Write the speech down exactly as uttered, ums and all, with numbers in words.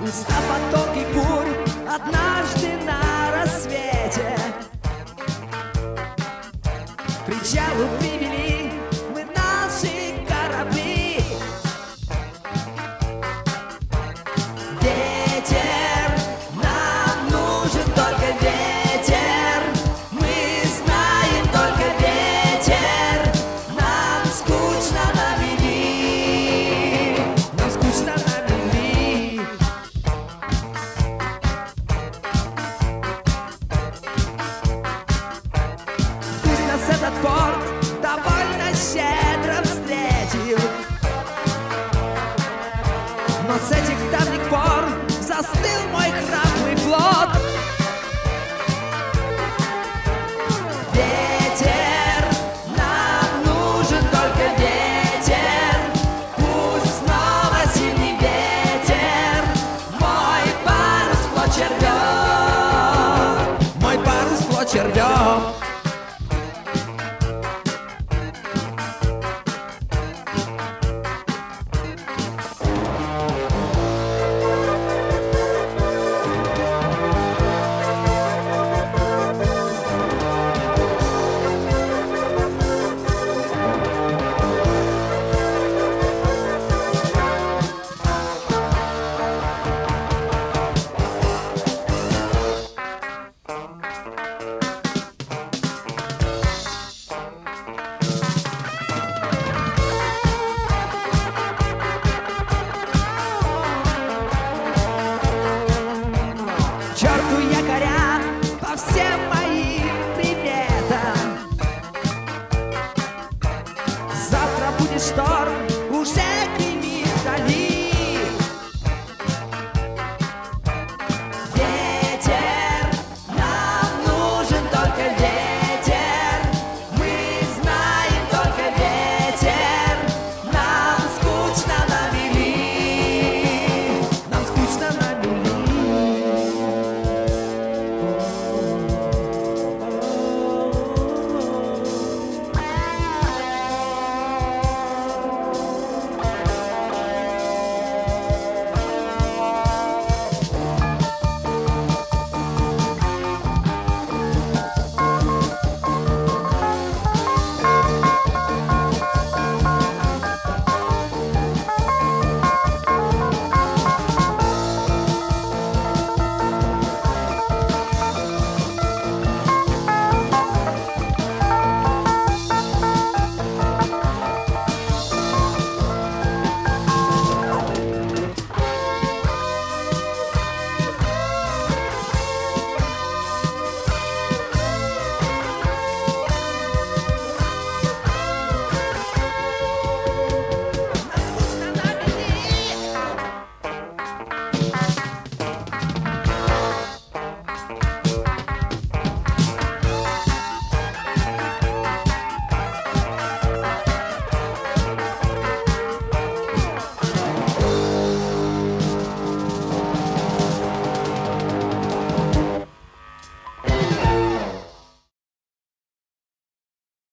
Пусть на потоке бурь однажды на рассвете к причалу привели мы наши корабли. Ветер, нам нужен только ветер. Мы знаем только ветер. Нам скучно на мели. Нам скучно на мели. Пусть нас этот порт довольно щедро встретил, но с этих давних пор застыл мой храбрый флот. Ветер, нам нужен только ветер. Пусть снова сильный ветер мой парус вплоть червет. Мой парус вплоть червет. Черту якоря по всем